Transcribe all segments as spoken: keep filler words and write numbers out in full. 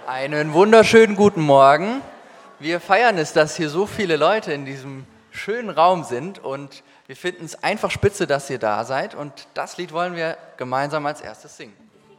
Einen wunderschönen guten Morgen. Wir feiern es, dass hier so viele Leute in diesem schönen Raum sind und wir finden es einfach spitze, dass ihr da seid und das Lied wollen wir gemeinsam als erstes singen.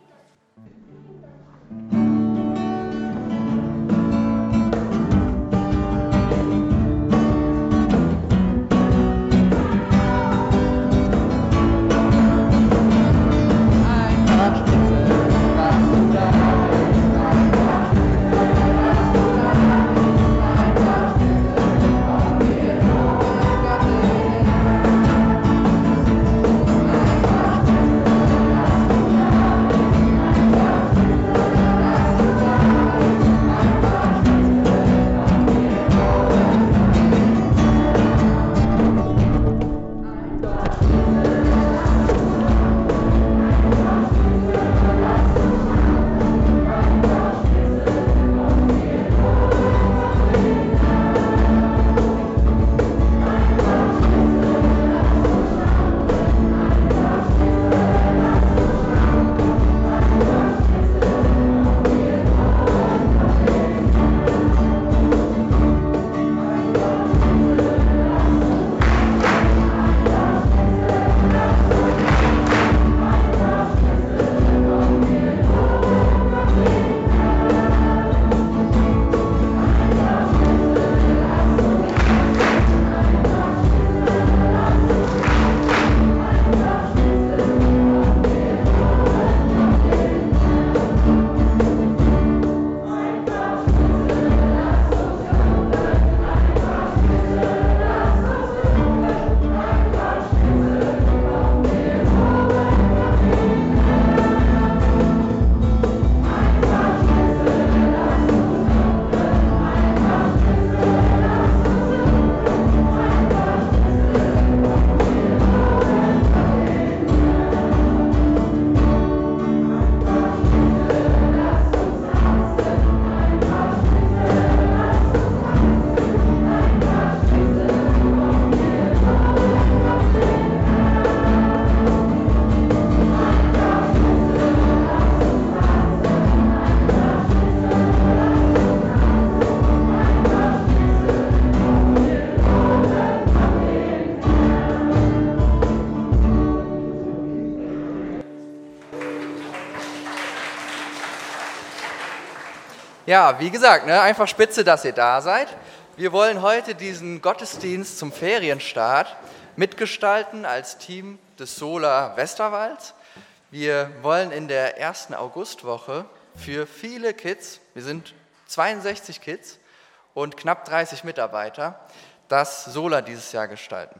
Ja, wie gesagt, ne, einfach spitze, dass ihr da seid. Wir wollen heute diesen Gottesdienst zum Ferienstart mitgestalten als Team des Sola Westerwalds. Wir wollen in der ersten Augustwoche für viele Kids, wir sind zweiundsechzig Kids und knapp dreißig Mitarbeiter, das Sola dieses Jahr gestalten.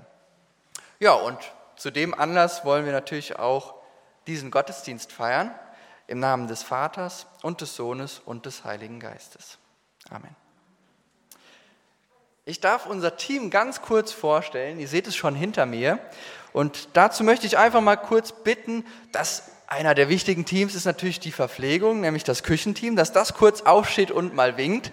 Ja, und zu dem Anlass wollen wir natürlich auch diesen Gottesdienst feiern. Im Namen des Vaters und des Sohnes und des Heiligen Geistes. Amen. Ich darf unser Team ganz kurz vorstellen. Ihr seht es schon hinter mir. Und dazu möchte ich einfach mal kurz bitten, dass einer der wichtigen Teams ist natürlich die Verpflegung, nämlich das Küchenteam, dass das kurz aufsteht und mal winkt.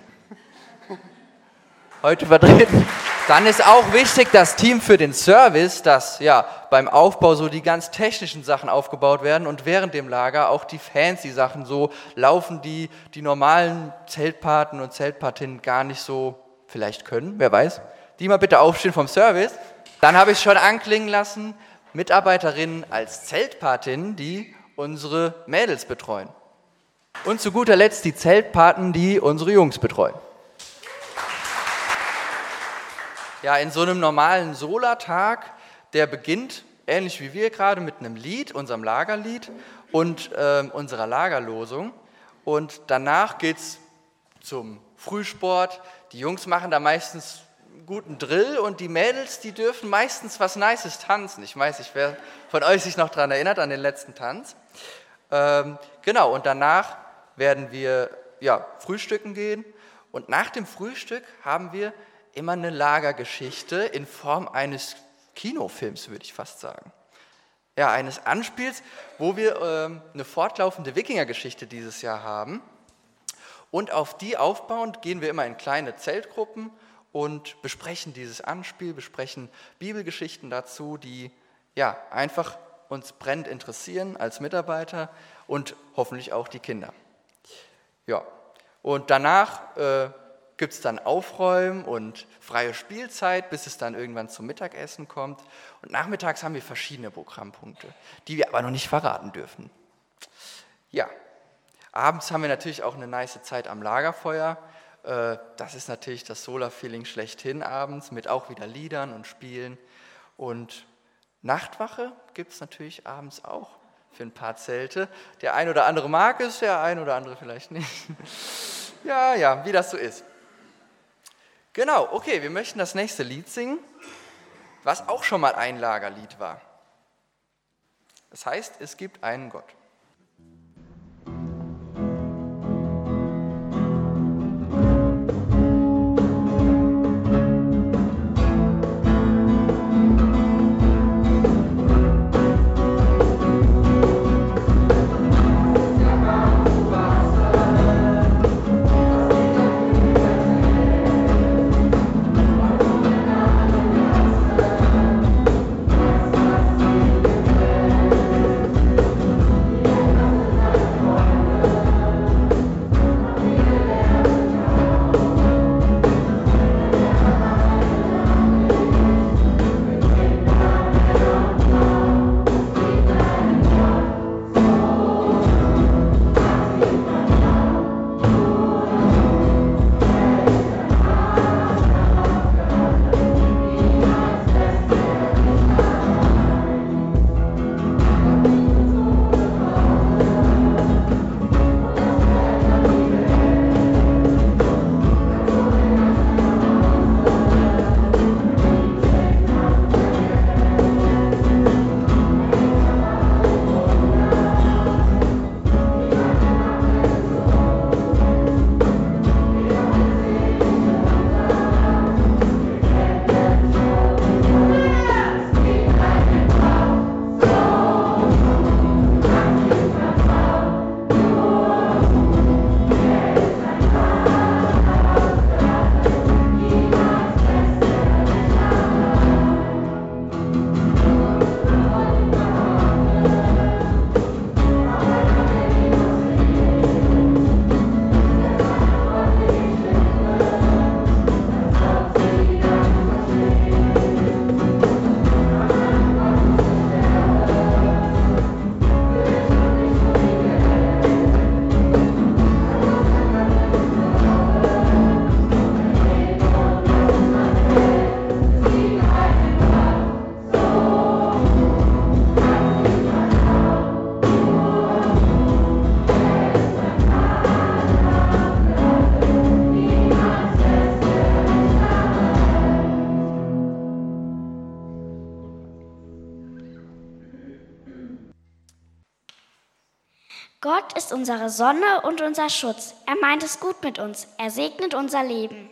Heute vertreten. Dann ist auch wichtig das Team für den Service, dass ja beim Aufbau so die ganz technischen Sachen aufgebaut werden und während dem Lager auch die fancy Sachen so laufen, die die normalen Zeltpaten und Zeltpatinnen gar nicht so vielleicht können, wer weiß. Die mal bitte aufstehen vom Service. Dann habe ich schon anklingen lassen, Mitarbeiterinnen als Zeltpatinnen, die unsere Mädels betreuen. Und zu guter Letzt die Zeltpaten, die unsere Jungs betreuen. Ja, in so einem normalen Sola-Tag, der beginnt, ähnlich wie wir gerade, mit einem Lied, unserem Lagerlied und äh, unserer Lagerlosung. Und danach geht es zum Frühsport. Die Jungs machen da meistens einen guten Drill und die Mädels, die dürfen meistens was Nices tanzen. Ich weiß nicht, wer von euch sich noch daran erinnert, an den letzten Tanz. Ähm, genau, und danach werden wir ja, frühstücken gehen. Und nach dem Frühstück haben wir immer eine Lagergeschichte in Form eines Kinofilms, würde ich fast sagen. Ja, eines Anspiels, wo wir ähm, eine fortlaufende Wikingergeschichte dieses Jahr haben. Und auf die aufbauend gehen wir immer in kleine Zeltgruppen und besprechen dieses Anspiel, besprechen Bibelgeschichten dazu, die ja einfach uns brennend interessieren als Mitarbeiter und hoffentlich auch die Kinder. Ja, Und danach äh, gibt es dann Aufräumen und freie Spielzeit, bis es dann irgendwann zum Mittagessen kommt. Und nachmittags haben wir verschiedene Programmpunkte, die wir aber noch nicht verraten dürfen. Ja, abends haben wir natürlich auch eine nice Zeit am Lagerfeuer. Äh, das ist natürlich das Solar-Feeling schlechthin abends, mit auch wieder Liedern und Spielen. Und Nachtwache gibt es natürlich abends auch für ein paar Zelte. Der ein oder andere mag es, der ein oder andere vielleicht nicht. Ja, ja, wie das so ist. Genau, okay, wir möchten das nächste Lied singen, was auch schon mal ein Lagerlied war. Das heißt, es gibt einen Gott. Gott ist unsere Sonne und unser Schutz. Er meint es gut mit uns. Er segnet unser Leben.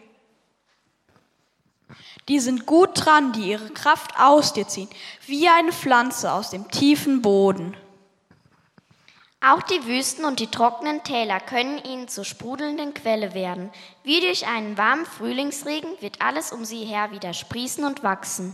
Die sind gut dran, die ihre Kraft aus dir ziehen, wie eine Pflanze aus dem tiefen Boden. Auch die Wüsten und die trockenen Täler können ihnen zur sprudelnden Quelle werden. Wie durch einen warmen Frühlingsregen wird alles um sie her wieder sprießen und wachsen.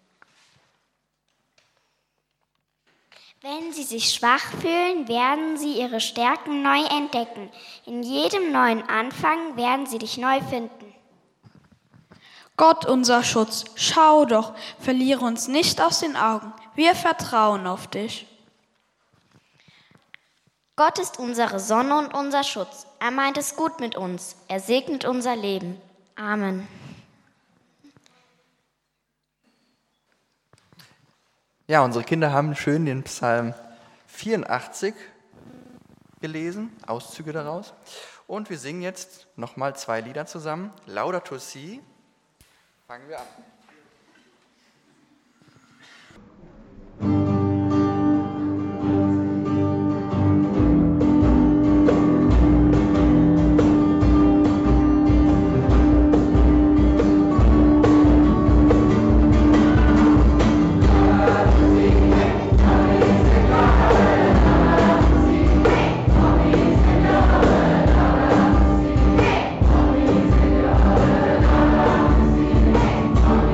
Wenn sie sich schwach fühlen, werden sie ihre Stärken neu entdecken. In jedem neuen Anfang werden sie dich neu finden. Gott, unser Schutz, schau doch, verliere uns nicht aus den Augen. Wir vertrauen auf dich. Gott ist unsere Sonne und unser Schutz. Er meint es gut mit uns. Er segnet unser Leben. Amen. Ja, unsere Kinder haben schön den Psalm vierundachtzig gelesen, Auszüge daraus. Und wir singen jetzt nochmal zwei Lieder zusammen. Laudato Si. Fangen wir an. Amen.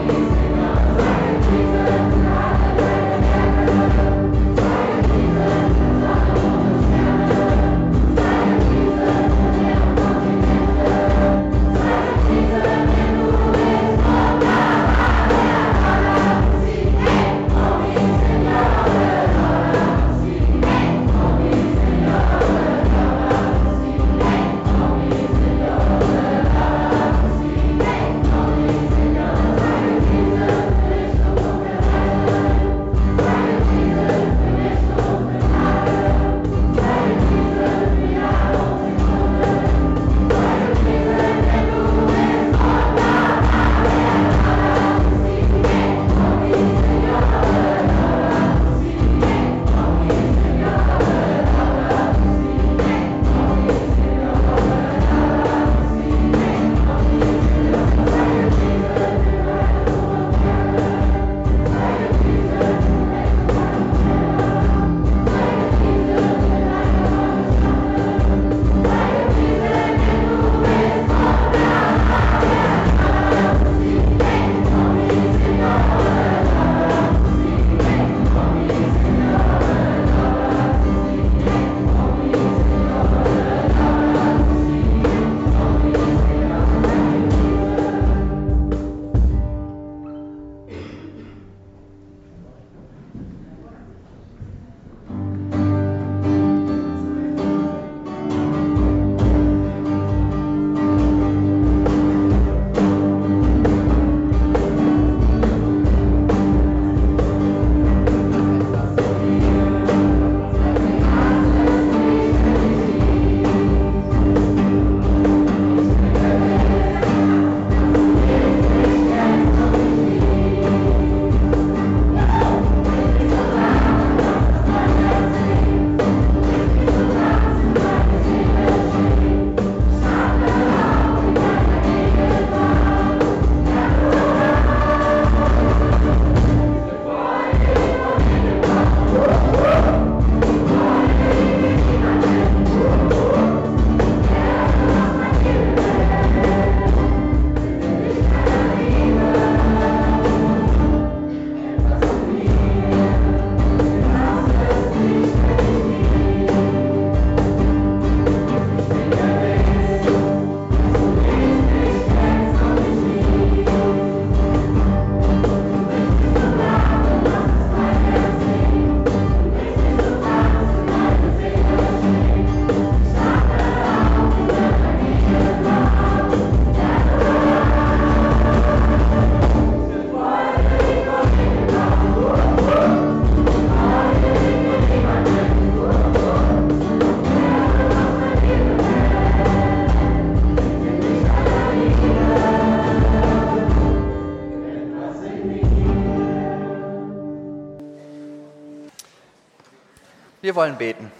Wir wollen beten.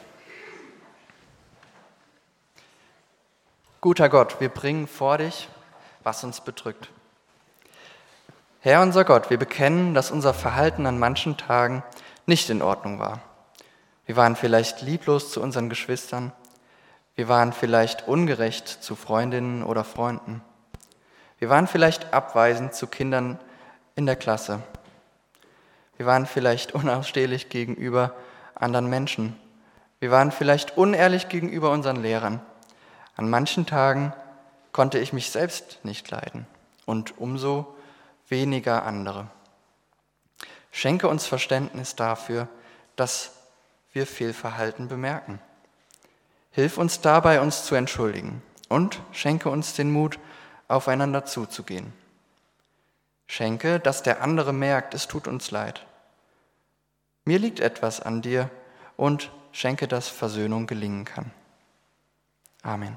Guter Gott, wir bringen vor dich, was uns bedrückt. Herr unser Gott, wir bekennen, dass unser Verhalten an manchen Tagen nicht in Ordnung war. Wir waren vielleicht lieblos zu unseren Geschwistern. Wir waren vielleicht ungerecht zu Freundinnen oder Freunden. Wir waren vielleicht abweisend zu Kindern in der Klasse. Wir waren vielleicht unausstehlich gegenüber anderen Menschen. Wir waren vielleicht unehrlich gegenüber unseren Lehrern. An manchen Tagen konnte ich mich selbst nicht leiden und umso weniger andere. Schenke uns Verständnis dafür, dass wir Fehlverhalten bemerken. Hilf uns dabei, uns zu entschuldigen und schenke uns den Mut, aufeinander zuzugehen. Schenke, dass der andere merkt, es tut uns leid. Mir liegt etwas an dir und schenke, dass Versöhnung gelingen kann. Amen.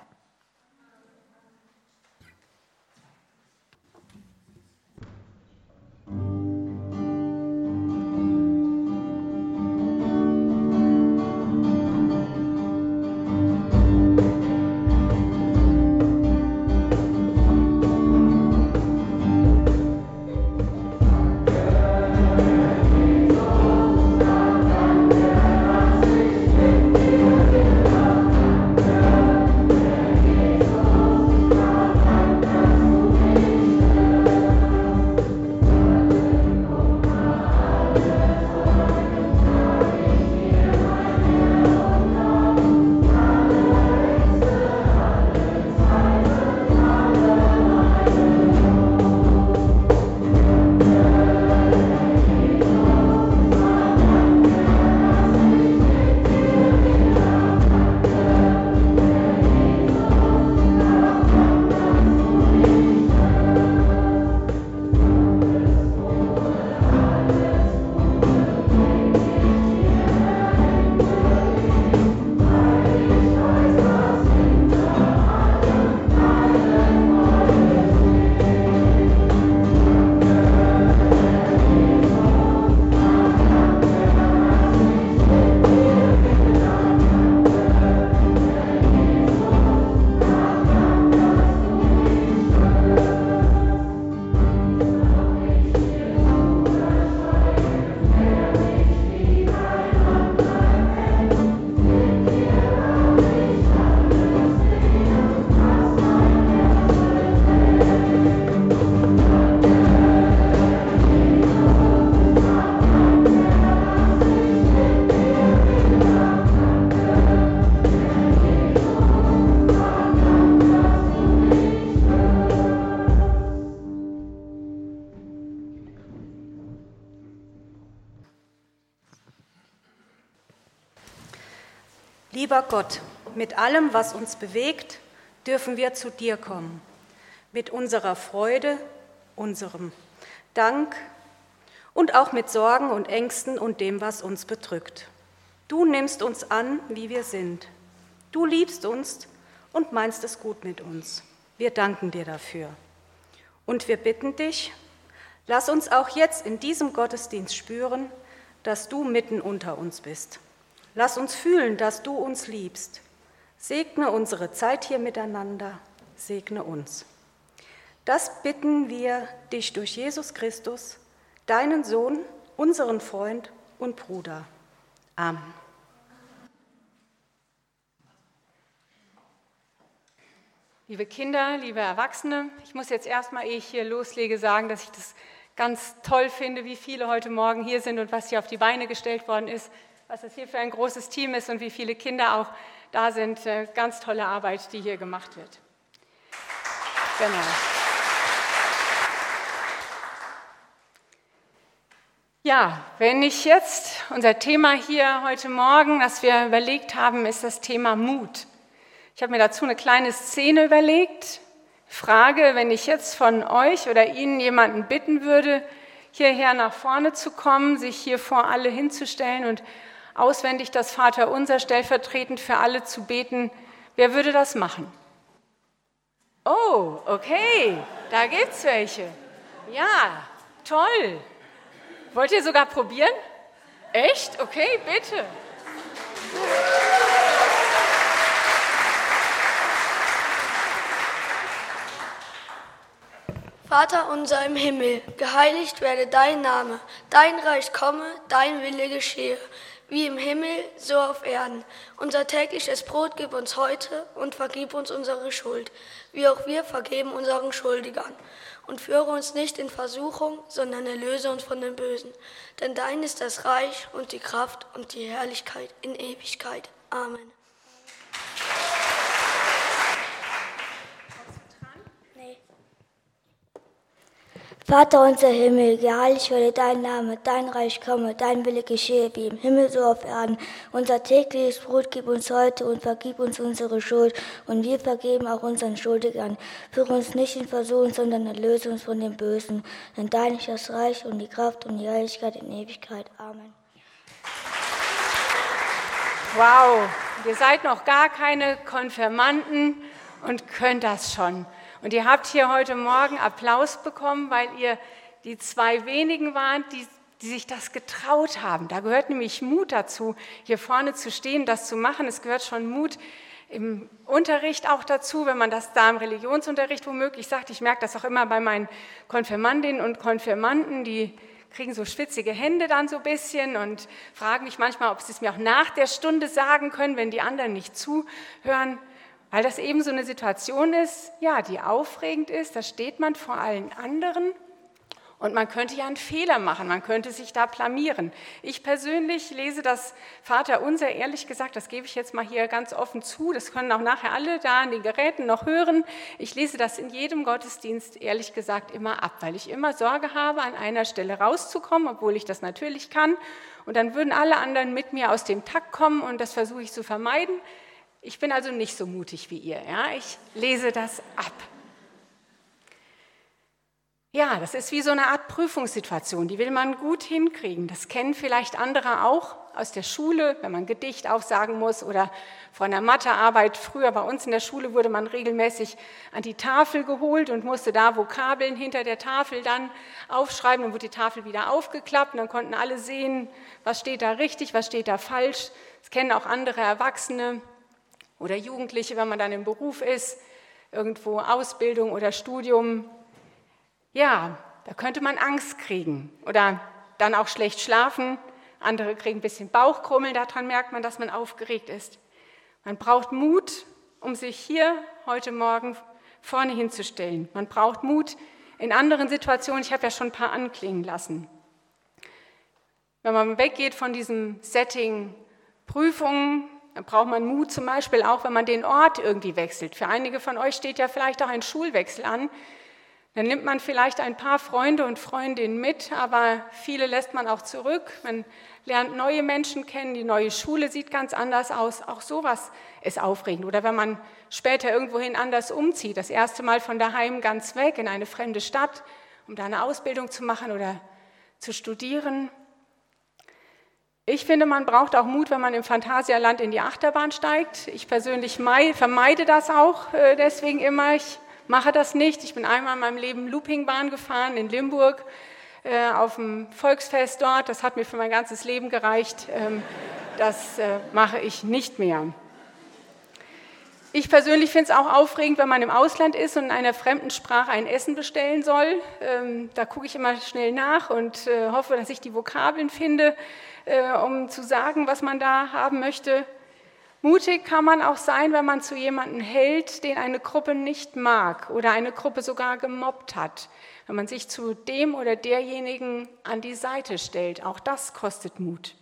Lieber Gott, mit allem, was uns bewegt, dürfen wir zu dir kommen. Mit unserer Freude, unserem Dank und auch mit Sorgen und Ängsten und dem, was uns bedrückt. Du nimmst uns an, wie wir sind. Du liebst uns und meinst es gut mit uns. Wir danken dir dafür. Und wir bitten dich, lass uns auch jetzt in diesem Gottesdienst spüren, dass du mitten unter uns bist. Lass uns fühlen, dass du uns liebst. Segne unsere Zeit hier miteinander, segne uns. Das bitten wir dich durch Jesus Christus, deinen Sohn, unseren Freund und Bruder. Amen. Liebe Kinder, liebe Erwachsene, ich muss jetzt erstmal, ehe ich hier loslege, sagen, dass ich das ganz toll finde, wie viele heute Morgen hier sind und was hier auf die Beine gestellt worden ist, was das hier für ein großes Team ist und wie viele Kinder auch da sind. Ganz tolle Arbeit, die hier gemacht wird. Genau. Ja, wenn ich jetzt, unser Thema hier heute Morgen, das wir überlegt haben, ist das Thema Mut. Ich habe mir dazu eine kleine Szene überlegt. Frage, wenn ich jetzt von euch oder Ihnen jemanden bitten würde, hierher nach vorne zu kommen, sich hier vor alle hinzustellen und auswendig das Vaterunser stellvertretend für alle zu beten, wer würde das machen? Oh, okay, da gibt's welche. Ja, toll. Wollt ihr sogar probieren? Echt? Okay, bitte. Vater unser im Himmel, geheiligt werde dein Name, dein Reich komme, dein Wille geschehe, wie im Himmel, so auf Erden. Unser tägliches Brot gib uns heute und vergib uns unsere Schuld, wie auch wir vergeben unseren Schuldigern. Und führe uns nicht in Versuchung, sondern erlöse uns von dem Bösen. Denn dein ist das Reich und die Kraft und die Herrlichkeit in Ewigkeit. Amen. Vater unser Himmel, geheiligt werde dein Name, dein Reich komme, dein Wille geschehe, wie im Himmel so auf Erden. Unser tägliches Brot gib uns heute und vergib uns unsere Schuld, und wir vergeben auch unseren Schuldigern. Führe uns nicht in Versuchung, sondern erlöse uns von dem Bösen. Denn dein ist das Reich und die Kraft und die Herrlichkeit in Ewigkeit. Amen. Wow, ihr seid noch gar keine Konfirmanden und könnt das schon. Und ihr habt hier heute Morgen Applaus bekommen, weil ihr die zwei wenigen waren, die, die sich das getraut haben. Da gehört nämlich Mut dazu, hier vorne zu stehen, das zu machen. Es gehört schon Mut im Unterricht auch dazu, wenn man das da im Religionsunterricht womöglich sagt. Ich merke das auch immer bei meinen Konfirmandinnen und Konfirmanden, die kriegen so schwitzige Hände dann so ein bisschen und fragen mich manchmal, ob sie es mir auch nach der Stunde sagen können, wenn die anderen nicht zuhören. Weil das eben so eine Situation ist, ja, die aufregend ist, da steht man vor allen anderen und man könnte ja einen Fehler machen, man könnte sich da blamieren. Ich persönlich lese das Vaterunser, ehrlich gesagt, das gebe ich jetzt mal hier ganz offen zu, das können auch nachher alle da an den Geräten noch hören. Ich lese das in jedem Gottesdienst, ehrlich gesagt, immer ab, weil ich immer Sorge habe, an einer Stelle rauszukommen, obwohl ich das natürlich kann. Und dann würden alle anderen mit mir aus dem Takt kommen und das versuche ich zu vermeiden. Ich bin also nicht so mutig wie ihr. Ja? Ich lese das ab. Ja, das ist wie so eine Art Prüfungssituation, die will man gut hinkriegen. Das kennen vielleicht andere auch aus der Schule, wenn man ein Gedicht aufsagen muss oder von der Mathearbeit. Früher bei uns in der Schule wurde man regelmäßig an die Tafel geholt und musste da Vokabeln hinter der Tafel dann aufschreiben. Dann wurde die Tafel wieder aufgeklappt und dann konnten alle sehen, was steht da richtig, was steht da falsch. Das kennen auch andere Erwachsene. Oder Jugendliche, wenn man dann im Beruf ist, irgendwo Ausbildung oder Studium. Ja, da könnte man Angst kriegen oder dann auch schlecht schlafen. Andere kriegen ein bisschen Bauchkrummeln, daran merkt man, dass man aufgeregt ist. Man braucht Mut, um sich hier heute Morgen vorne hinzustellen. Man braucht Mut in anderen Situationen, ich habe ja schon ein paar anklingen lassen. Wenn man weggeht von diesem Setting Prüfungen, dann braucht man Mut zum Beispiel auch, wenn man den Ort irgendwie wechselt. Für einige von euch steht ja vielleicht auch ein Schulwechsel an. Dann nimmt man vielleicht ein paar Freunde und Freundinnen mit, aber viele lässt man auch zurück. Man lernt neue Menschen kennen, die neue Schule sieht ganz anders aus. Auch sowas ist aufregend. Oder wenn man später irgendwohin anders umzieht, das erste Mal von daheim ganz weg in eine fremde Stadt, um da eine Ausbildung zu machen oder zu studieren. Ich finde, man braucht auch Mut, wenn man im Phantasialand in die Achterbahn steigt. Ich persönlich vermeide das auch deswegen immer. Ich mache das nicht. Ich bin einmal in meinem Leben Loopingbahn gefahren in Limburg auf dem Volksfest dort. Das hat mir für mein ganzes Leben gereicht. Das mache ich nicht mehr. Ich persönlich finde es auch aufregend, wenn man im Ausland ist und in einer fremden Sprache ein Essen bestellen soll. Da gucke ich immer schnell nach und hoffe, dass ich die Vokabeln finde, um zu sagen, was man da haben möchte. Mutig kann man auch sein, wenn man zu jemandem hält, den eine Gruppe nicht mag oder eine Gruppe sogar gemobbt hat. Wenn man sich zu dem oder derjenigen an die Seite stellt. Auch das kostet Mut.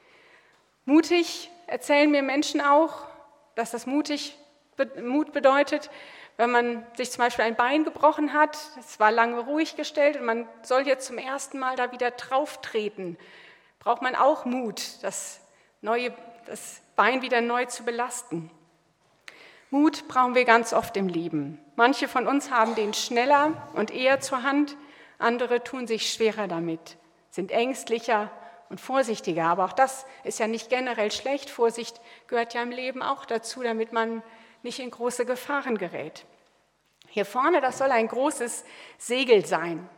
Mutig erzählen mir Menschen auch, dass das mutig Mut bedeutet, wenn man sich zum Beispiel ein Bein gebrochen hat, es war lange ruhig gestellt und man soll jetzt zum ersten Mal da wieder drauf treten, braucht man auch Mut, das, neue, das Bein wieder neu zu belasten. Mut brauchen wir ganz oft im Leben. Manche von uns haben den schneller und eher zur Hand, andere tun sich schwerer damit, sind ängstlicher und vorsichtiger. Aber auch das ist ja nicht generell schlecht. Vorsicht gehört ja im Leben auch dazu, damit man nicht in große Gefahren gerät. Hier vorne, das soll ein großes Segel sein.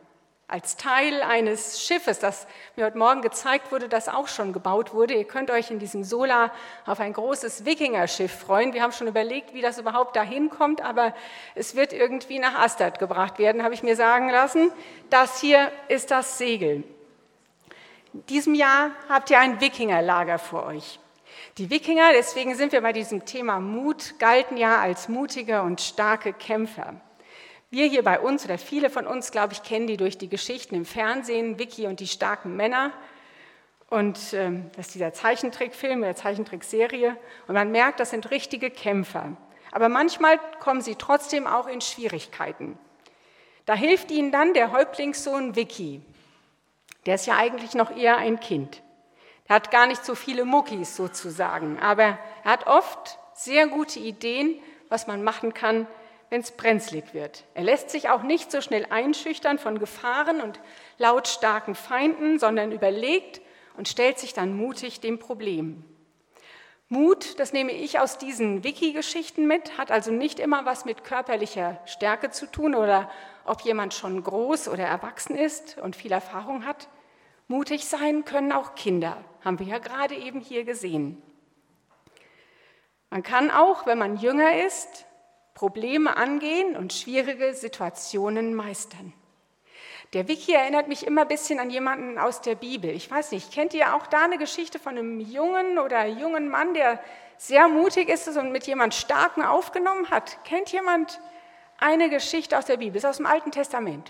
als Teil eines Schiffes, das mir heute Morgen gezeigt wurde, das auch schon gebaut wurde. Ihr könnt euch in diesem Sola auf ein großes Wikingerschiff freuen. Wir haben schon überlegt, wie das überhaupt dahin kommt, aber es wird irgendwie nach Astad gebracht werden, habe ich mir sagen lassen. Das hier ist das Segel. In diesem Jahr habt ihr ein Wikingerlager vor euch. Die Wikinger, deswegen sind wir bei diesem Thema Mut, galten ja als mutige und starke Kämpfer. Wir hier bei uns oder viele von uns, glaube ich, kennen die durch die Geschichten im Fernsehen, Vicky und die starken Männer. Und ähm, das ist dieser Zeichentrickfilm, der Zeichentrickserie. Und man merkt, das sind richtige Kämpfer. Aber manchmal kommen sie trotzdem auch in Schwierigkeiten. Da hilft ihnen dann der Häuptlingssohn Vicky. Der ist ja eigentlich noch eher ein Kind. Der hat gar nicht so viele Muckis sozusagen. Aber er hat oft sehr gute Ideen, was man machen kann, wenn es brenzlig wird. Er lässt sich auch nicht so schnell einschüchtern von Gefahren und lautstarken Feinden, sondern überlegt und stellt sich dann mutig dem Problem. Mut, das nehme ich aus diesen Wiki-Geschichten mit, hat also nicht immer was mit körperlicher Stärke zu tun oder ob jemand schon groß oder erwachsen ist und viel Erfahrung hat. Mutig sein können auch Kinder, haben wir ja gerade eben hier gesehen. Man kann auch, wenn man jünger ist, Probleme angehen und schwierige Situationen meistern. Der Vicky erinnert mich immer ein bisschen an jemanden aus der Bibel. Ich weiß nicht, kennt ihr auch da eine Geschichte von einem jungen oder jungen Mann, der sehr mutig ist und mit jemand Starken aufgenommen hat? Kennt jemand eine Geschichte aus der Bibel? Ist aus dem Alten Testament.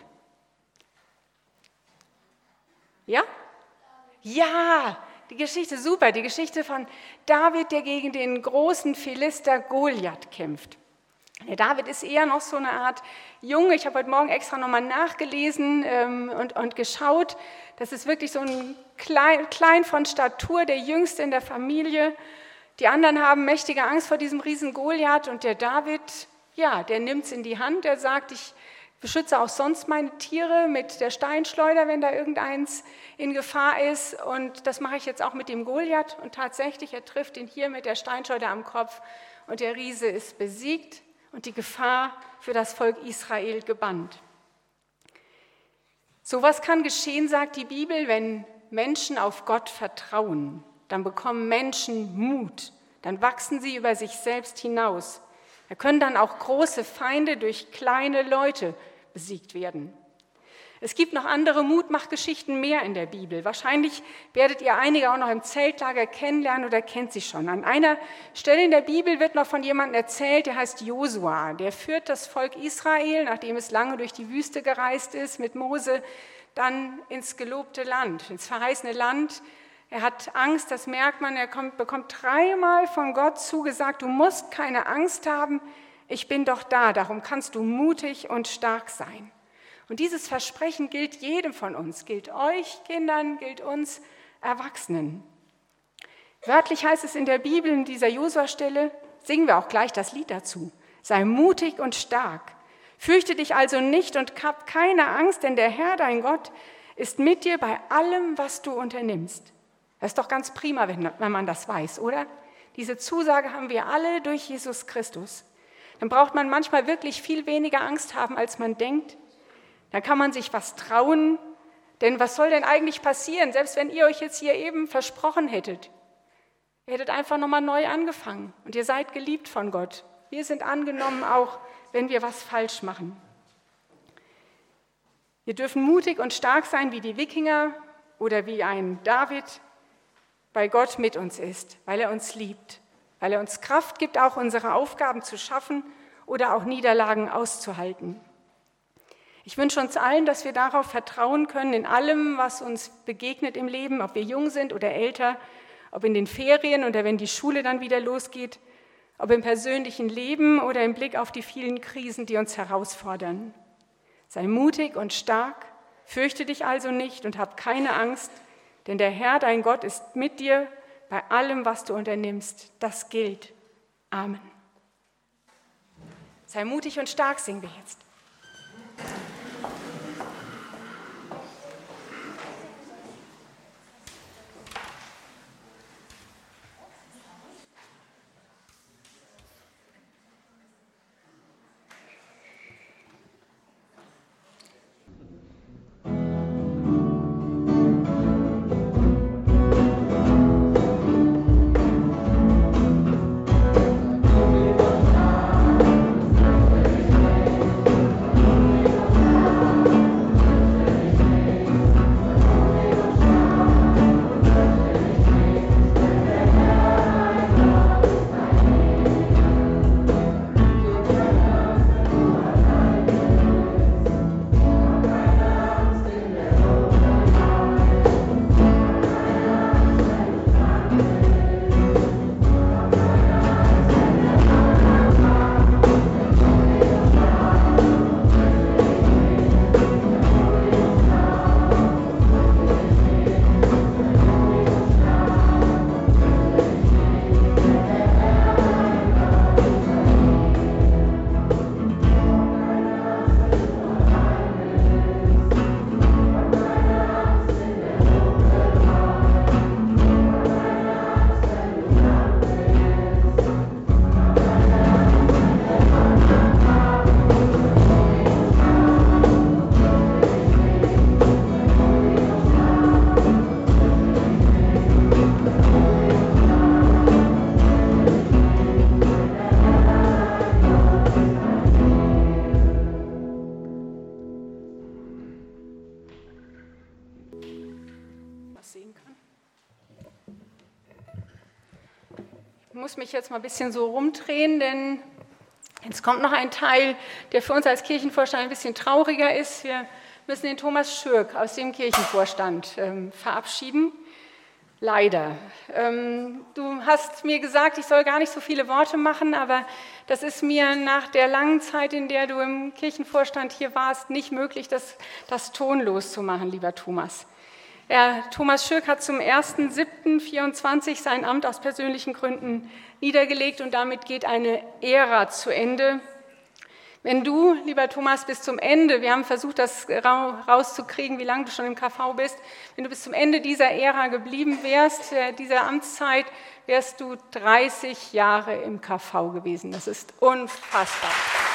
Ja? Ja, die Geschichte, super, die Geschichte von David, der gegen den großen Philister Goliath kämpft. Der David ist eher noch so eine Art Junge. Ich habe heute Morgen extra nochmal nachgelesen ähm, und, und geschaut. Das ist wirklich so ein klein, klein von Statur, der Jüngste in der Familie. Die anderen haben mächtige Angst vor diesem riesen Goliath und der David, ja, der nimmt es in die Hand. Der sagt, ich beschütze auch sonst meine Tiere mit der Steinschleuder, wenn da irgendeins in Gefahr ist. Und das mache ich jetzt auch mit dem Goliath. Und tatsächlich, er trifft ihn hier mit der Steinschleuder am Kopf und der Riese ist besiegt. Und die Gefahr für das Volk Israel gebannt. Sowas kann geschehen, sagt die Bibel, wenn Menschen auf Gott vertrauen. Dann bekommen Menschen Mut, dann wachsen sie über sich selbst hinaus. Da können dann auch große Feinde durch kleine Leute besiegt werden. Es gibt noch andere Mutmachgeschichten mehr in der Bibel. Wahrscheinlich werdet ihr einige auch noch im Zeltlager kennenlernen oder kennt sie schon. An einer Stelle in der Bibel wird noch von jemandem erzählt, der heißt Josua. Der führt das Volk Israel, nachdem es lange durch die Wüste gereist ist, mit Mose dann ins gelobte Land, ins verheißene Land. Er hat Angst, das merkt man, er kommt, bekommt dreimal von Gott zugesagt, du musst keine Angst haben, ich bin doch da, darum kannst du mutig und stark sein. Und dieses Versprechen gilt jedem von uns, gilt euch Kindern, gilt uns Erwachsenen. Wörtlich heißt es in der Bibel, in dieser Josua-Stelle, singen wir auch gleich das Lied dazu, sei mutig und stark. Fürchte dich also nicht und hab keine Angst, denn der Herr, dein Gott, ist mit dir bei allem, was du unternimmst. Das ist doch ganz prima, wenn, wenn man das weiß, oder? Diese Zusage haben wir alle durch Jesus Christus. Dann braucht man manchmal wirklich viel weniger Angst haben, als man denkt. Dann kann man sich was trauen, denn was soll denn eigentlich passieren, selbst wenn ihr euch jetzt hier eben versprochen hättet? Ihr hättet einfach nochmal neu angefangen und ihr seid geliebt von Gott. Wir sind angenommen, auch wenn wir was falsch machen. Wir dürfen mutig und stark sein wie die Wikinger oder wie ein David, weil Gott mit uns ist, weil er uns liebt, weil er uns Kraft gibt, auch unsere Aufgaben zu schaffen oder auch Niederlagen auszuhalten. Ich wünsche uns allen, dass wir darauf vertrauen können, in allem, was uns begegnet im Leben, ob wir jung sind oder älter, ob in den Ferien oder wenn die Schule dann wieder losgeht, ob im persönlichen Leben oder im Blick auf die vielen Krisen, die uns herausfordern. Sei mutig und stark, fürchte dich also nicht und hab keine Angst, denn der Herr, dein Gott, ist mit dir bei allem, was du unternimmst. Das gilt. Amen. Sei mutig und stark, singen wir jetzt. muss mich jetzt mal ein bisschen so rumdrehen, denn jetzt kommt noch ein Teil, der für uns als Kirchenvorstand ein bisschen trauriger ist. Wir müssen den Thomas Schürk aus dem Kirchenvorstand ähm, verabschieden. Leider. Ähm, du hast mir gesagt, ich soll gar nicht so viele Worte machen, aber das ist mir nach der langen Zeit, in der du im Kirchenvorstand hier warst, nicht möglich, das, das tonlos zu machen, lieber Thomas. Ja, Thomas Schürk hat zum ersten siebten vierundzwanzig sein Amt aus persönlichen Gründen niedergelegt und damit geht eine Ära zu Ende. Wenn du, lieber Thomas, bis zum Ende, wir haben versucht, das rauszukriegen, wie lange du schon im K V bist, wenn du bis zum Ende dieser Ära geblieben wärst, dieser Amtszeit, wärst du dreißig Jahre im K V gewesen. Das ist unfassbar.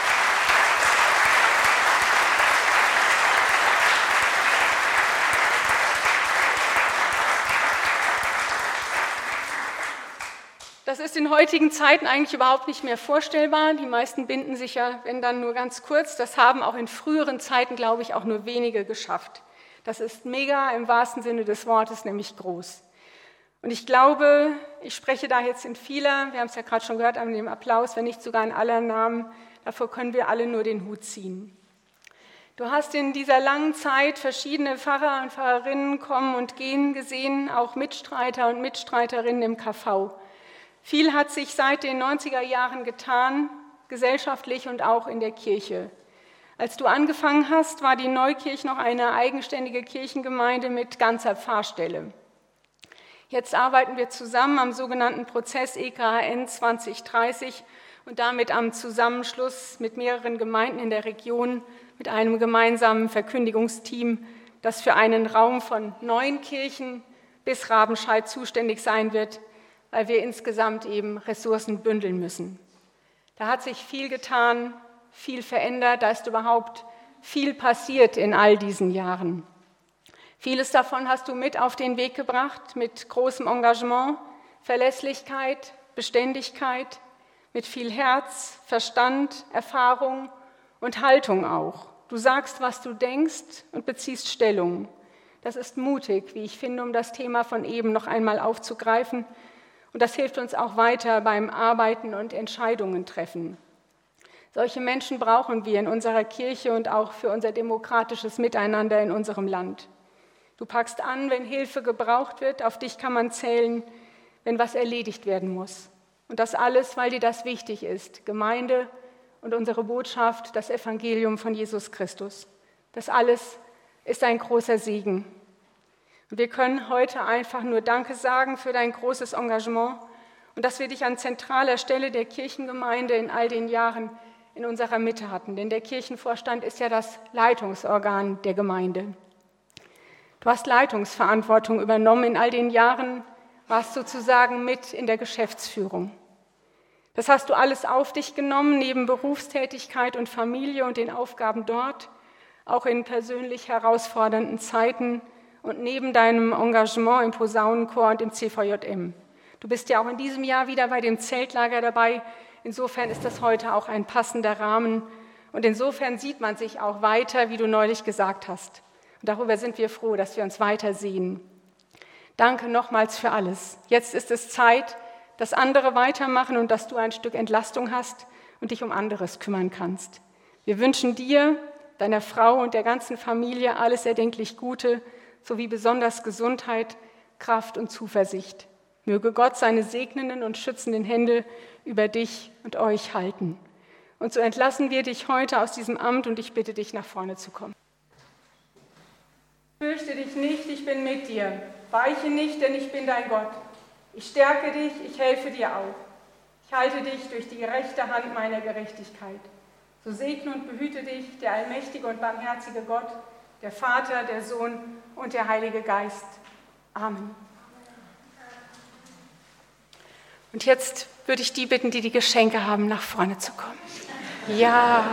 Das ist in heutigen Zeiten eigentlich überhaupt nicht mehr vorstellbar. Die meisten binden sich ja, wenn dann nur ganz kurz. Das haben auch in früheren Zeiten, glaube ich, auch nur wenige geschafft. Das ist mega im wahrsten Sinne des Wortes, nämlich groß. Und ich glaube, ich spreche da jetzt in vieler, wir haben es ja gerade schon gehört an dem Applaus, wenn nicht sogar in aller Namen, davor können wir alle nur den Hut ziehen. Du hast in dieser langen Zeit verschiedene Pfarrer und Pfarrerinnen kommen und gehen gesehen, auch Mitstreiter und Mitstreiterinnen im K V. Viel hat sich seit den neunziger Jahren getan, gesellschaftlich und auch in der Kirche. Als du angefangen hast, war die Neukirch noch eine eigenständige Kirchengemeinde mit ganzer Pfarrstelle. Jetzt arbeiten wir zusammen am sogenannten Prozess E K H N zwanzig dreißig und damit am Zusammenschluss mit mehreren Gemeinden in der Region mit einem gemeinsamen Verkündigungsteam, das für einen Raum von neun Kirchen bis Rabenscheid zuständig sein wird, weil wir insgesamt eben Ressourcen bündeln müssen. Da hat sich viel getan, viel verändert, da ist überhaupt viel passiert in all diesen Jahren. Vieles davon hast du mit auf den Weg gebracht, mit großem Engagement, Verlässlichkeit, Beständigkeit, mit viel Herz, Verstand, Erfahrung und Haltung auch. Du sagst, was du denkst und beziehst Stellung. Das ist mutig, wie ich finde, um das Thema von eben noch einmal aufzugreifen. Und das hilft uns auch weiter beim Arbeiten und Entscheidungen treffen. Solche Menschen brauchen wir in unserer Kirche und auch für unser demokratisches Miteinander in unserem Land. Du packst an, wenn Hilfe gebraucht wird, auf dich kann man zählen, wenn was erledigt werden muss. Und das alles, weil dir das wichtig ist, Gemeinde und unsere Botschaft, das Evangelium von Jesus Christus. Das alles ist ein großer Segen. Und wir können heute einfach nur Danke sagen für dein großes Engagement und dass wir dich an zentraler Stelle der Kirchengemeinde in all den Jahren in unserer Mitte hatten. Denn der Kirchenvorstand ist ja das Leitungsorgan der Gemeinde. Du hast Leitungsverantwortung übernommen in all den Jahren, warst sozusagen mit in der Geschäftsführung. Das hast du alles auf dich genommen, neben Berufstätigkeit und Familie und den Aufgaben dort, auch in persönlich herausfordernden Zeiten, und neben deinem Engagement im Posaunenchor und im C V J M. Du bist ja auch in diesem Jahr wieder bei dem Zeltlager dabei. Insofern ist das heute auch ein passender Rahmen. Und insofern sieht man sich auch weiter, wie du neulich gesagt hast. Und darüber sind wir froh, dass wir uns weiter sehen. Danke nochmals für alles. Jetzt ist es Zeit, dass andere weitermachen und dass du ein Stück Entlastung hast und dich um anderes kümmern kannst. Wir wünschen dir, deiner Frau und der ganzen Familie alles erdenklich Gute, sowie besonders Gesundheit, Kraft und Zuversicht. Möge Gott seine segnenden und schützenden Hände über dich und euch halten. Und so entlassen wir dich heute aus diesem Amt und ich bitte dich, nach vorne zu kommen. Fürchte dich nicht, ich bin mit dir. Weiche nicht, denn ich bin dein Gott. Ich stärke dich, ich helfe dir auf. Ich halte dich durch die rechte Hand meiner Gerechtigkeit. So segne und behüte dich der allmächtige und barmherzige Gott, der Vater, der Sohn und der Heilige Geist. Amen. Und jetzt würde ich die bitten, die die Geschenke haben, nach vorne zu kommen. Ja.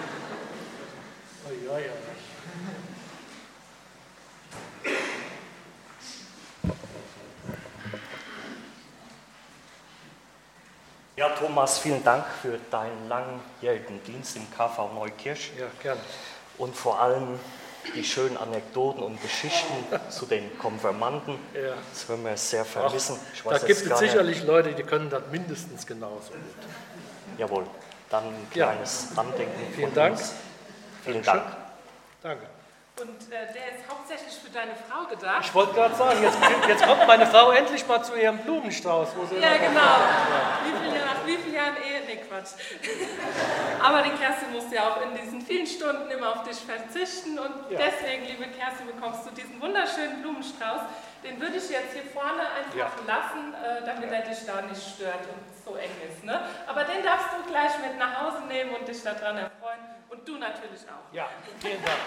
Ja, Thomas, vielen Dank für deinen langjährigen Dienst im K V Neukirch. Ja, gerne. Und vor allem die schönen Anekdoten und Geschichten zu den Konfirmanden. Ja. Das würden wir sehr vermissen. Ach, Ich weiß da gibt es gar sicherlich nicht. Leute, die können das mindestens genauso gut. Jawohl, dann ein kleines ja. Andenken. Vielen Dank. Uns. Vielen Dank. Danke. Und äh, der ist hauptsächlich für deine Frau gedacht. Ich wollte gerade sagen, jetzt, jetzt kommt meine Frau endlich mal zu ihrem Blumenstrauß. Wo sie ja, genau. Ja. Wie viel, nach wie vielen Jahren Ehe? Nee, Quatsch. Aber die Kerstin musste ja auch in diesen vielen Stunden immer auf dich verzichten. Und ja. deswegen, liebe Kerstin, bekommst du diesen wunderschönen Blumenstrauß. Den würde ich jetzt hier vorne einfach ja. lassen, äh, damit er dich da nicht stört und so eng ist. Ne? Aber den darfst du gleich mit nach Hause nehmen und dich daran erfreuen. Und du natürlich auch. Ja, vielen Dank.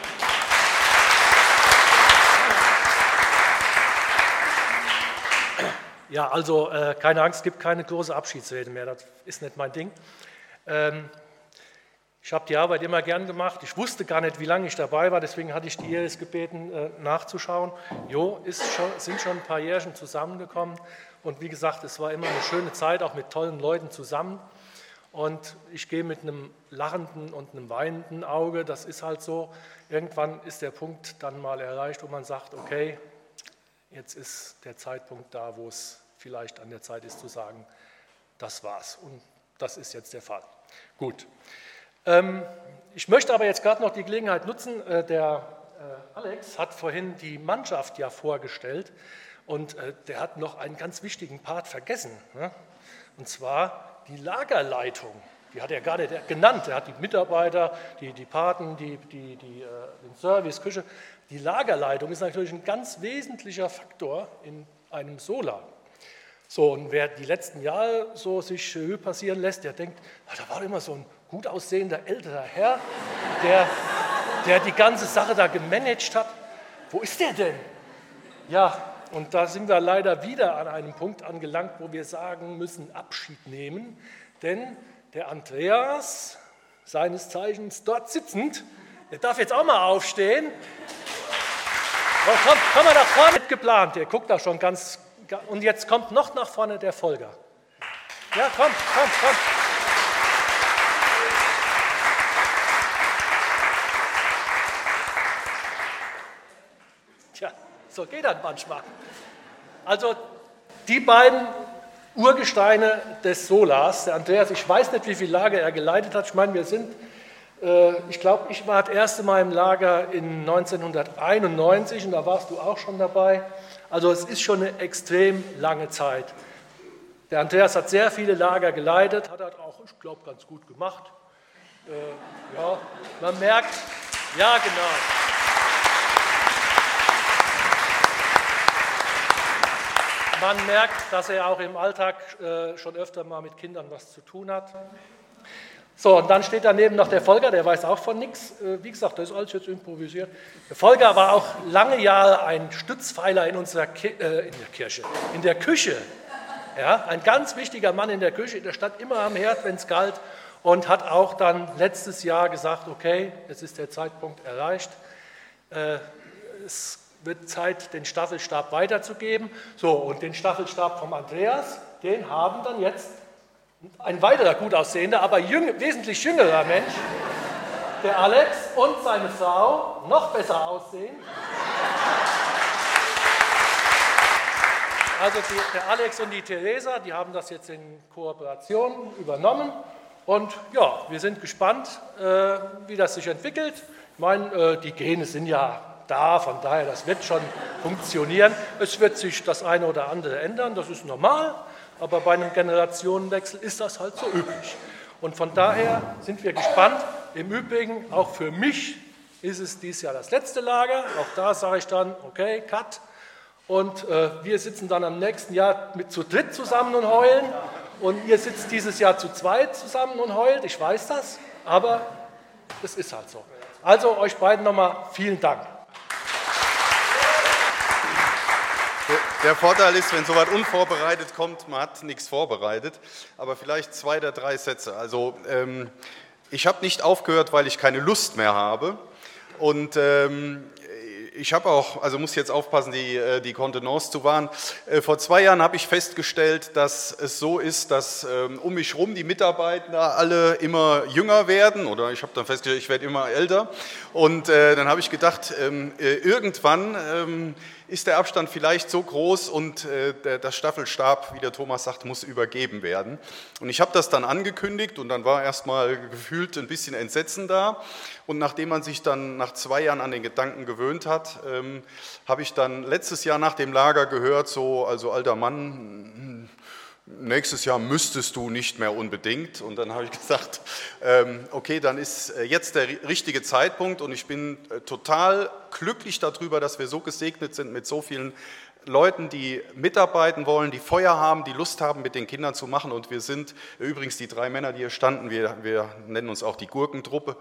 Ja, also äh, keine Angst, es gibt keine große Abschiedsrede mehr, das ist nicht mein Ding. Ähm, ich habe die Arbeit immer gern gemacht, ich wusste gar nicht, wie lange ich dabei war, deswegen hatte ich die Iris gebeten, äh, nachzuschauen. Jo, ist schon, sind schon ein paar Jährchen zusammengekommen und wie gesagt, es war immer eine schöne Zeit, auch mit tollen Leuten zusammen. Und ich gehe mit einem lachenden und einem weinenden Auge, das ist halt so. Irgendwann ist der Punkt dann mal erreicht, wo man sagt, okay, jetzt ist der Zeitpunkt da, wo es vielleicht an der Zeit ist zu sagen, das war's. Und das ist jetzt der Fall. Gut. Ähm, ich möchte aber jetzt gerade noch die Gelegenheit nutzen, äh, der äh, Alex hat vorhin die Mannschaft ja vorgestellt und äh, der hat noch einen ganz wichtigen Part vergessen, ne? Und zwar die Lagerleitung. Die hat er gar nicht genannt. Er hat die Mitarbeiter, die, die Paten, die, die, die, äh, den Service, Küche. Die Lagerleitung ist natürlich ein ganz wesentlicher Faktor in einem Solar. So, und wer die letzten Jahre so sich Revue passieren lässt, der denkt, ah, da war immer so ein gut aussehender älterer Herr, der, der die ganze Sache da gemanagt hat. Wo ist der denn? Ja, und da sind wir leider wieder an einem Punkt angelangt, wo wir sagen müssen, Abschied nehmen, denn der Andreas, seines Zeichens dort sitzend, der darf jetzt auch mal aufstehen. Oh, komm, komm mal nach vorne, nicht geplant, der guckt da schon ganz, und jetzt kommt noch nach vorne der Volker. Ja, komm, komm, komm. Tja, so geht das manchmal. Also die beiden Urgesteine des Solars, der Andreas, ich weiß nicht, wie viele Lager er geleitet hat. Ich meine, wir sind, äh, ich glaube, ich war das erste Mal im Lager in neunzehnhunderteinundneunzig und da warst du auch schon dabei. Also es ist schon eine extrem lange Zeit. Der Andreas hat sehr viele Lager geleitet, hat das auch, ich glaube, ganz gut gemacht. Äh, ja, man merkt, ja genau. Man merkt, dass er auch im Alltag äh, schon öfter mal mit Kindern was zu tun hat. So, und dann steht daneben noch der Volker, der weiß auch von nichts. Äh, wie gesagt, das ist alles jetzt improvisiert. Der Volker war auch lange Jahre ein Stützpfeiler in unserer Ki äh, in der Kirche, in der Küche. Ja, ein ganz wichtiger Mann in der Küche, der stand immer am Herd, wenn es galt, und hat auch dann letztes Jahr gesagt, okay, jetzt ist der Zeitpunkt erreicht. Äh, es wird Zeit, den Staffelstab weiterzugeben. So, und den Staffelstab vom Andreas, den haben dann jetzt ein weiterer gut aussehender, aber jüng, wesentlich jüngerer Mensch, der Alex und seine Frau, noch besser aussehen. Also die, der Alex und die Theresa, die haben das jetzt in Kooperation übernommen. Und ja, wir sind gespannt, äh, wie das sich entwickelt. Ich meine, äh, die Gene sind ja da, von daher, das wird schon funktionieren. Es wird sich das eine oder andere ändern, das ist normal, aber bei einem Generationenwechsel ist das halt so üblich. Und von daher sind wir gespannt. Im Übrigen, auch für mich ist es dieses Jahr das letzte Lager. Auch da sage ich dann, okay, cut. Und äh, wir sitzen dann am nächsten Jahr mit zu dritt zusammen und heulen. Und ihr sitzt dieses Jahr zu zweit zusammen und heult, ich weiß das, aber es ist halt so. Also euch beiden nochmal vielen Dank. Der Vorteil ist, wenn so was unvorbereitet kommt, man hat nichts vorbereitet, aber vielleicht zwei oder drei Sätze. Also ähm, ich habe nicht aufgehört, weil ich keine Lust mehr habe und ähm, ich habe auch, also muss jetzt aufpassen, die, die Kontenance zu wahren. Vor zwei Jahren habe ich festgestellt, dass es so ist, dass um mich herum die Mitarbeiter alle immer jünger werden, oder ich habe dann festgestellt, ich werde immer älter. Und dann habe ich gedacht, irgendwann ist der Abstand vielleicht so groß und äh, der, der Staffelstab, wie der Thomas sagt, muss übergeben werden. Und ich habe das dann angekündigt und dann war erstmal gefühlt ein bisschen Entsetzen da. Und nachdem man sich dann nach zwei Jahren an den Gedanken gewöhnt hat, ähm, habe ich dann letztes Jahr nach dem Lager gehört, so, also alter Mann, nächstes Jahr müsstest du nicht mehr unbedingt. Und dann habe ich gesagt, ähm, okay, dann ist jetzt der richtige Zeitpunkt und ich bin äh, total glücklich darüber, dass wir so gesegnet sind mit so vielen Leuten, die mitarbeiten wollen, die Feuer haben, die Lust haben, mit den Kindern zu machen. Und wir sind, übrigens die drei Männer, die hier standen, wir, wir nennen uns auch die Gurkentruppe.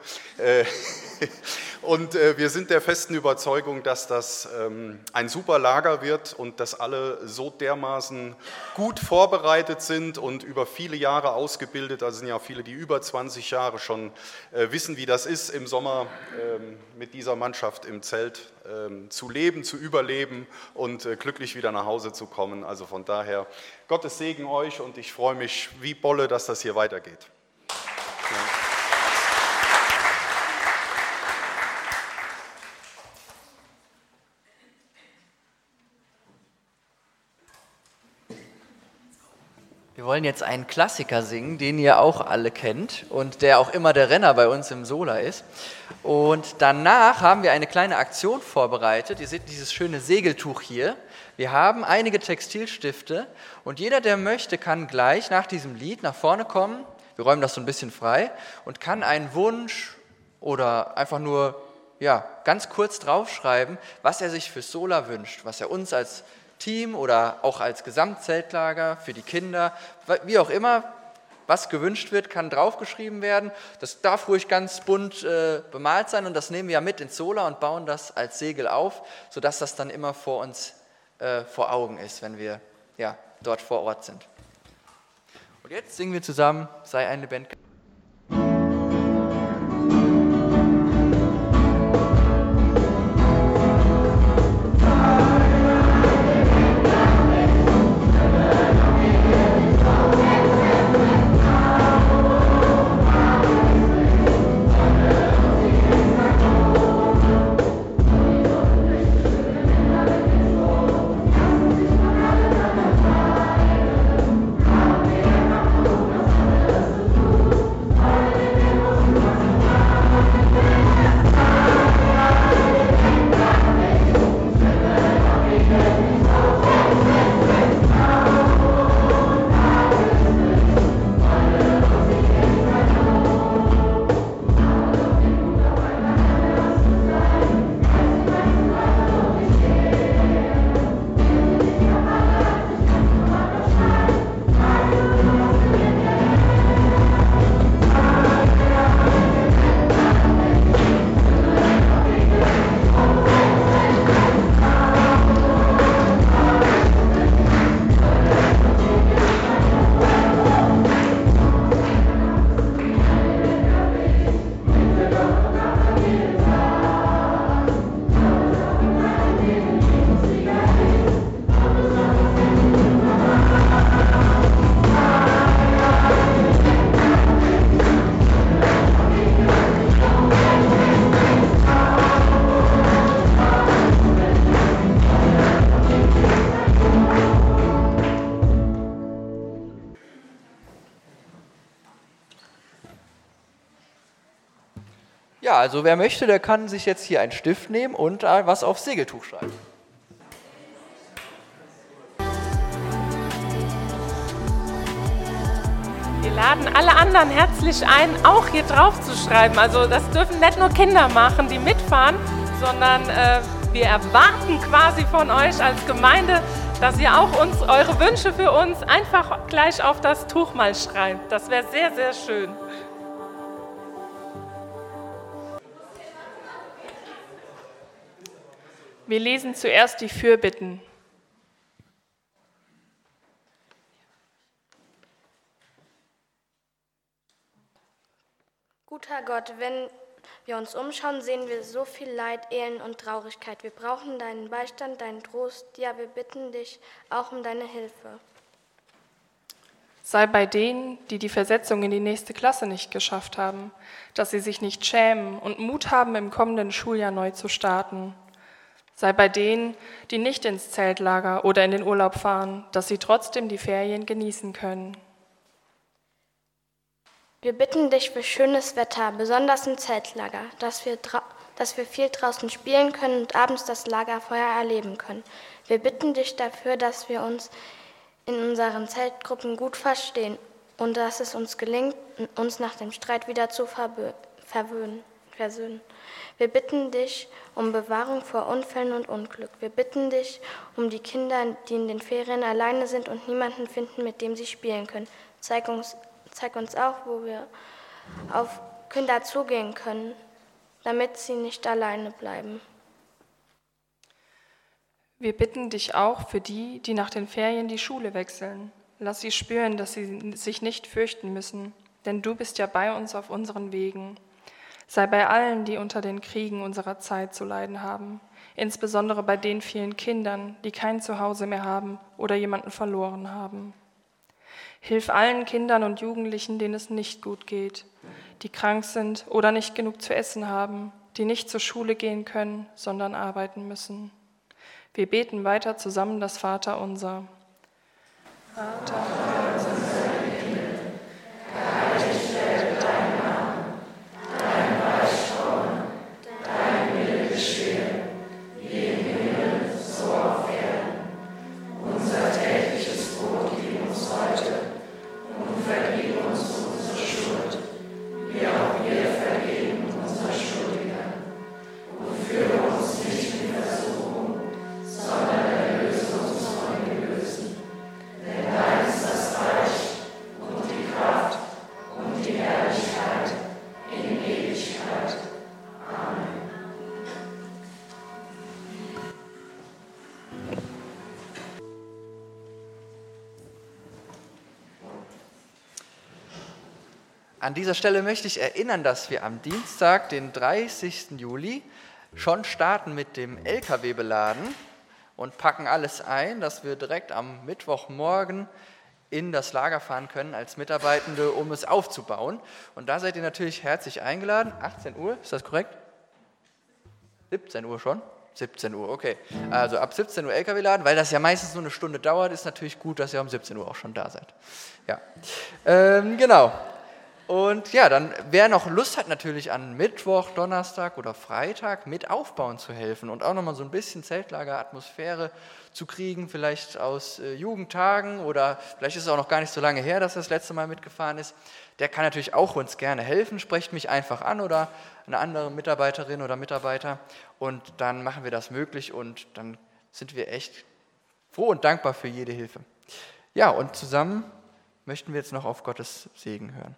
Und wir sind der festen Überzeugung, dass das ein super Lager wird und dass alle so dermaßen gut vorbereitet sind und über viele Jahre ausgebildet. Also sind ja viele, die über zwanzig Jahre schon wissen, wie das ist, im Sommer mit dieser Mannschaft im Zelt zu leben, zu überleben und glücklich wieder nach Hause zu kommen. Also von daher, Gottes Segen euch und ich freue mich wie Bolle, dass das hier weitergeht. Ja. Wir wollen jetzt einen Klassiker singen, den ihr auch alle kennt und der auch immer der Renner bei uns im Sola ist. Und danach haben wir eine kleine Aktion vorbereitet. Ihr seht dieses schöne Segeltuch hier. Wir haben einige Textilstifte und jeder, der möchte, kann gleich nach diesem Lied nach vorne kommen. Wir räumen das so ein bisschen frei und kann einen Wunsch oder einfach nur ja, ganz kurz draufschreiben, was er sich für Sola wünscht, was er uns als Team oder auch als Gesamtzeltlager für die Kinder, wie auch immer, was gewünscht wird, kann draufgeschrieben werden. Das darf ruhig ganz bunt äh, bemalt sein und das nehmen wir ja mit ins Sola und bauen das als Segel auf, sodass das dann immer vor uns äh, vor Augen ist, wenn wir ja, dort vor Ort sind. Und jetzt singen wir zusammen, sei eine Band. Ja, also wer möchte, der kann sich jetzt hier einen Stift nehmen und äh, was aufs Segeltuch schreiben. Wir laden alle anderen herzlich ein, auch hier drauf zu schreiben. Also das dürfen nicht nur Kinder machen, die mitfahren, sondern äh, wir erwarten quasi von euch als Gemeinde, dass ihr auch uns eure Wünsche für uns einfach gleich auf das Tuch mal schreibt. Das wäre sehr, sehr schön. Wir lesen zuerst die Fürbitten. Guter Gott, wenn wir uns umschauen, sehen wir so viel Leid, Elend und Traurigkeit. Wir brauchen deinen Beistand, deinen Trost. Ja, wir bitten dich auch um deine Hilfe. Sei bei denen, die die Versetzung in die nächste Klasse nicht geschafft haben, dass sie sich nicht schämen und Mut haben, im kommenden Schuljahr neu zu starten. Sei bei denen, die nicht ins Zeltlager oder in den Urlaub fahren, dass sie trotzdem die Ferien genießen können. Wir bitten dich für schönes Wetter, besonders im Zeltlager, dass wir, dass wir viel draußen spielen können und abends das Lagerfeuer erleben können. Wir bitten dich dafür, dass wir uns in unseren Zeltgruppen gut verstehen und dass es uns gelingt, uns nach dem Streit wieder zu verwöhnen, versöhnen. Wir bitten dich um Bewahrung vor Unfällen und Unglück. Wir bitten dich um die Kinder, die in den Ferien alleine sind und niemanden finden, mit dem sie spielen können. Zeig uns, zeig uns auch, wo wir auf Kinder zugehen können, damit sie nicht alleine bleiben. Wir bitten dich auch für die, die nach den Ferien die Schule wechseln. Lass sie spüren, dass sie sich nicht fürchten müssen, denn du bist ja bei uns auf unseren Wegen. Sei bei allen, die unter den Kriegen unserer Zeit zu leiden haben, insbesondere bei den vielen Kindern, die kein Zuhause mehr haben oder jemanden verloren haben. Hilf allen Kindern und Jugendlichen, denen es nicht gut geht, die krank sind oder nicht genug zu essen haben, die nicht zur Schule gehen können, sondern arbeiten müssen. Wir beten weiter zusammen das Vaterunser. Vater unser im Himmel, geheiligt werde dein Name, dein Reich komme, dein Wille geschehe, wie im Himmel, so auf Erden. Unser tägliches Brot gib uns heute und vergib uns unsere Schuld, wie auch wir vergeben unseren Schuldigern. Und führe uns nicht in Versuchung, sondern erlöse uns von dem Bösen. Denn dein ist das Reich und die Kraft und die Herrlichkeit in Ewigkeit. Amen. An dieser Stelle möchte ich erinnern, dass wir am Dienstag, den dreißigsten Juli, schon starten mit dem L K W beladen und packen alles ein, dass wir direkt am Mittwochmorgen in das Lager fahren können als Mitarbeitende, um es aufzubauen. Und da seid ihr natürlich herzlich eingeladen. achtzehn Uhr, ist das korrekt? siebzehn Uhr schon? siebzehn Uhr, okay. Also ab siebzehn Uhr L K W laden, weil das ja meistens nur eine Stunde dauert, ist natürlich gut, dass ihr um siebzehn Uhr auch schon da seid. Ja, ähm, genau. Und ja, dann, wer noch Lust hat, natürlich an Mittwoch, Donnerstag oder Freitag mit aufbauen zu helfen und auch nochmal so ein bisschen Zeltlager-Atmosphäre zu kriegen, vielleicht aus äh, Jugendtagen oder vielleicht ist es auch noch gar nicht so lange her, dass er das letzte Mal mitgefahren ist, der kann natürlich auch uns gerne helfen. Sprecht mich einfach an oder eine andere Mitarbeiterin oder Mitarbeiter und dann machen wir das möglich und dann sind wir echt froh und dankbar für jede Hilfe. Ja, und zusammen möchten wir jetzt noch auf Gottes Segen hören.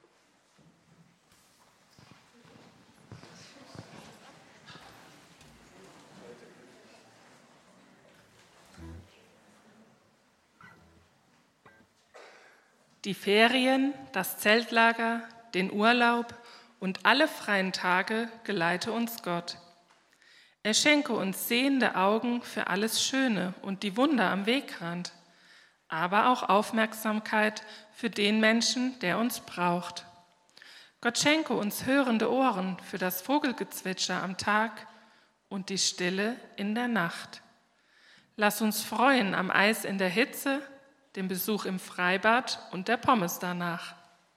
Die Ferien, das Zeltlager, den Urlaub und alle freien Tage geleite uns Gott. Er schenke uns sehende Augen für alles Schöne und die Wunder am Wegrand, aber auch Aufmerksamkeit für den Menschen, der uns braucht. Gott schenke uns hörende Ohren für das Vogelgezwitscher am Tag und die Stille in der Nacht. Lass uns freuen am Eis in der Hitze, dem Besuch im Freibad und der Pommes danach.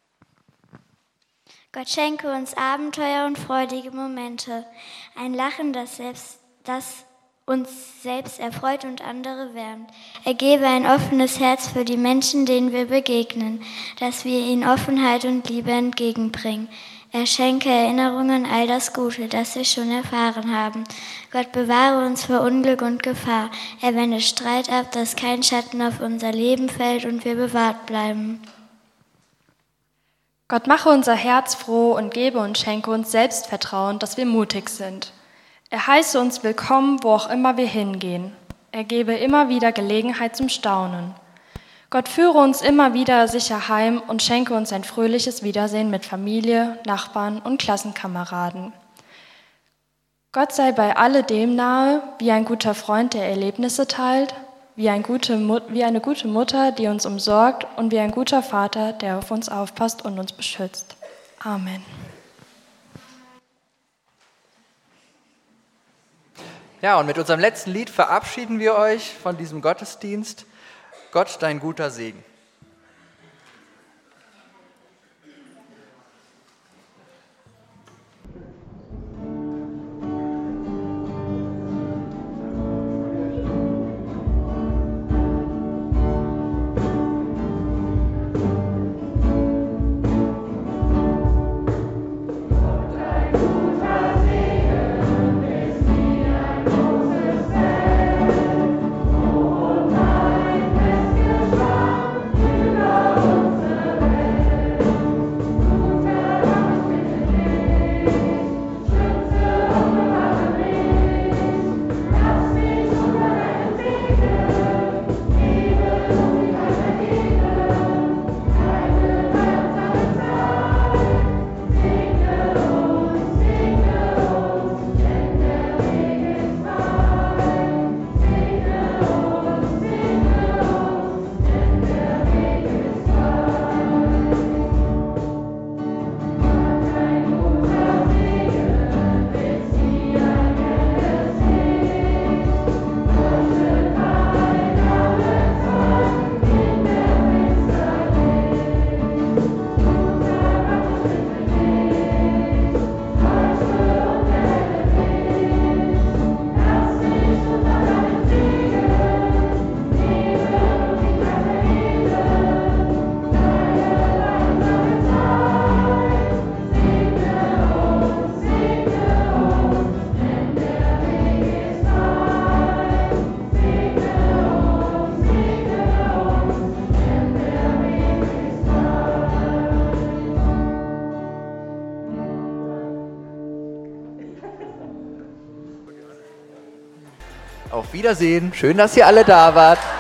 Gott schenke uns Abenteuer und freudige Momente, ein Lachen, das, selbst, das uns selbst erfreut und andere wärmt. Er gebe ein offenes Herz für die Menschen, denen wir begegnen, dass wir ihnen Offenheit und Liebe entgegenbringen. Er schenke Erinnerungen an all das Gute, das wir schon erfahren haben. Gott bewahre uns vor Unglück und Gefahr. Er wende Streit ab, dass kein Schatten auf unser Leben fällt und wir bewahrt bleiben. Gott mache unser Herz froh und gebe und schenke uns Selbstvertrauen, dass wir mutig sind. Er heiße uns willkommen, wo auch immer wir hingehen. Er gebe immer wieder Gelegenheit zum Staunen. Gott führe uns immer wieder sicher heim und schenke uns ein fröhliches Wiedersehen mit Familie, Nachbarn und Klassenkameraden. Gott sei bei alledem nahe, wie ein guter Freund, der Erlebnisse teilt, wie, ein gute, wie eine gute Mutter, die uns umsorgt und wie ein guter Vater, der auf uns aufpasst und uns beschützt. Amen. Ja, und mit unserem letzten Lied verabschieden wir euch von diesem Gottesdienst. Gott, dein guter Segen. Auf Wiedersehen. Schön, dass ihr alle da wart.